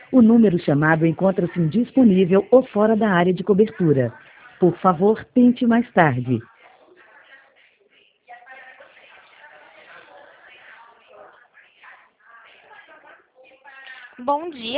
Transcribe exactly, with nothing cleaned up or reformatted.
O número chamado encontra-se indisponível ou fora da área de cobertura. Por favor, tente mais tarde. Bom dia.